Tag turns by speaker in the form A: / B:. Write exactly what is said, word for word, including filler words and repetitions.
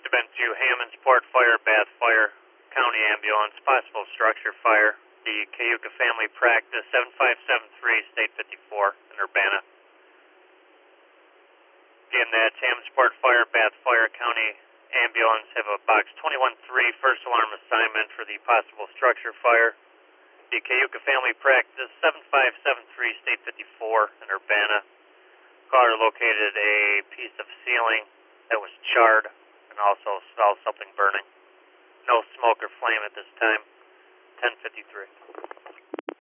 A: been to Hammondsport Fire, Bath Fire, County Ambulance, possible structure fire. The Cayuga Family Practice, seven five seven three, State fifty-four in Urbana. Again, that's Hammondsport Fire, Bath Fire, County Ambulance. Have a box twenty-one three, first alarm assignment for the possible structure fire. The Cayuga Family Practice, seven five seven three, State fifty-four in Urbana. Caller located a piece of ceiling that was charred and also saw something burning. No smoke or flame at this time. ten fifty-three.